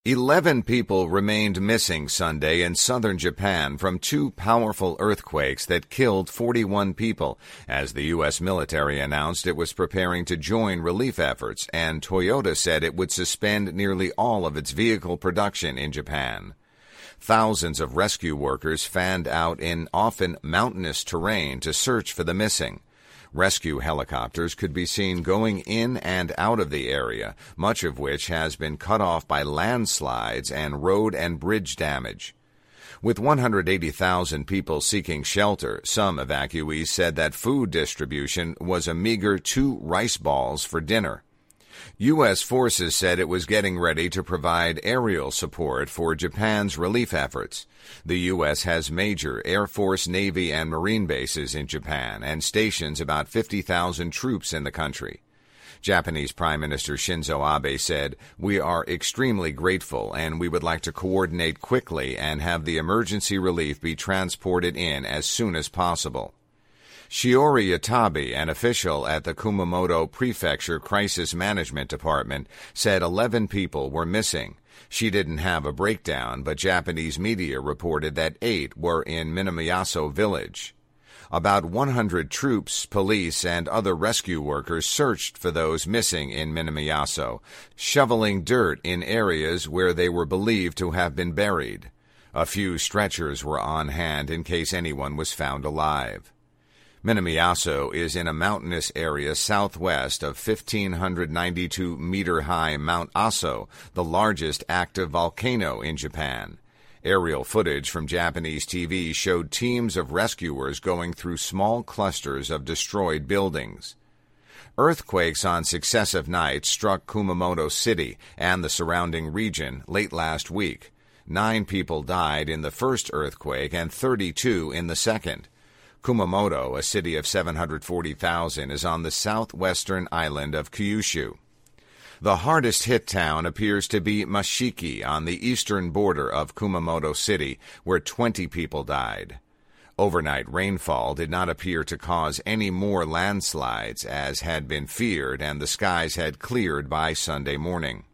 11 people remained missing Sunday in southern Japan from two powerful earthquakes that killed 41 people, as the U.S. military announced it was preparing to join relief efforts, and Toyota said it would suspend nearly all of its vehicle production in Japan. Thousands of rescue workers fanned out in often mountainous terrain to search for the missing. Rescue helicopters could be seen going in and out of the area, much of which has been cut off by landslides and road and bridge damage. With 180,000 people seeking shelter, some evacuees said that food distribution was a meager 2 rice balls for dinner. U.S. forces said it was getting ready to provide aerial support for Japan's relief efforts. The U.S. has major Air Force, Navy, and Marine bases in Japan and stations about 50,000 troops in the country. Japanese Prime Minister Shinzo Abe said, "We are extremely grateful and we would like to coordinate quickly and have the emergency relief be transported in as soon as possible." Shiori Yatabe, an official at the Kumamoto Prefecture Crisis Management Department, said 11 people were missing. She didn't have a breakdown, but Japanese media reported that 8 were in Minamiyaso village. About 100 troops, police, and other rescue workers searched for those missing in Minamiyaso, shoveling dirt in areas where they were believed to have been buried. A few stretchers were on hand in case anyone was found alive. Minamiyaso is in a mountainous area southwest of 1,592-meter-high Mount Aso, the largest active volcano in Japan. Aerial footage from Japanese TV showed teams of rescuers going through small clusters of destroyed buildings. Earthquakes on successive nights struck Kumamoto City and the surrounding region late last week. 9 people died in the first earthquake and 32 in the second. Kumamoto, a city of 740,000, is on the southwestern island of Kyushu. The hardest-hit town appears to be Mashiki on the eastern border of Kumamoto City, where 20 people died. Overnight rainfall did not appear to cause any more landslides, as had been feared, and the skies had cleared by Sunday morning.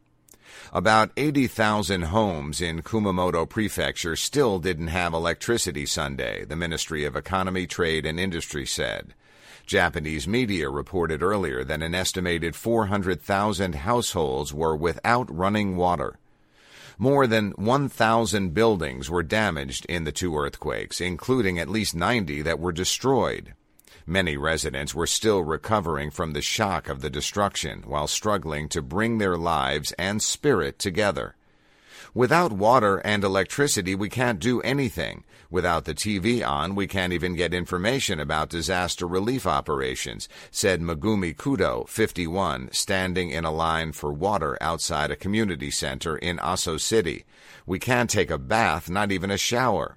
About 80,000 homes in Kumamoto Prefecture still didn't have electricity Sunday, the Ministry of Economy, Trade, and Industry said. Japanese media reported earlier that an estimated 400,000 households were without running water. More than 1,000 buildings were damaged in the 2 earthquakes, including at least 90 that were destroyed. Many residents were still recovering from the shock of the destruction while struggling to bring their lives and spirit together. Without water and electricity, we can't do anything. Without the TV on, we can't even get information about disaster relief operations, said Megumi Kudo, 51, standing in a line for water outside a community center in Aso City. We can't take a bath, not even a shower.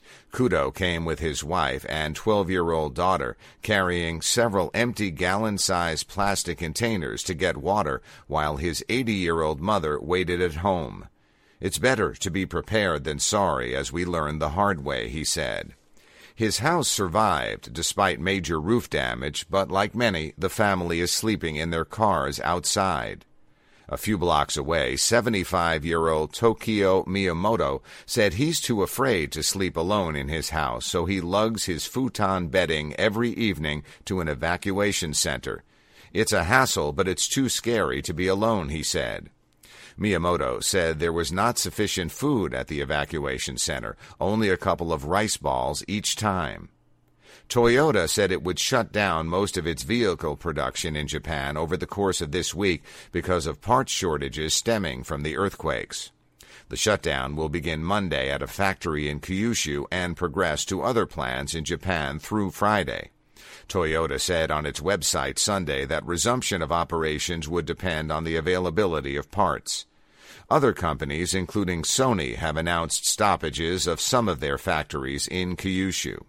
Kudo came with his wife and 12-year-old daughter, carrying several empty gallon-sized plastic containers to get water while his 80-year-old mother waited at home. "It's better to be prepared than sorry, as we learned the hard way," he said. His house survived despite major roof damage, but like many, the family is sleeping in their cars outside. A few blocks away, 75-year-old Tokio Miyamoto said he's too afraid to sleep alone in his house, so he lugs his futon bedding every evening to an evacuation center. "It's a hassle, but it's too scary to be alone," he said. Miyamoto said there was not sufficient food at the evacuation center, only a couple of rice balls each time. Toyota said it would shut down most of its vehicle production in Japan over the course of this week because of parts shortages stemming from the earthquakes. The shutdown will begin Monday at a factory in Kyushu and progress to other plants in Japan through Friday. Toyota said on its website Sunday that resumption of operations would depend on the availability of parts. Other companies, including Sony, have announced stoppages of some of their factories in Kyushu.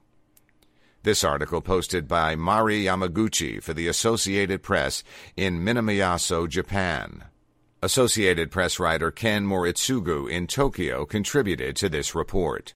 This article posted by Mari Yamaguchi for the Associated Press in Minamiyaso, Japan. Associated Press writer Ken Moritsugu in Tokyo contributed to this report.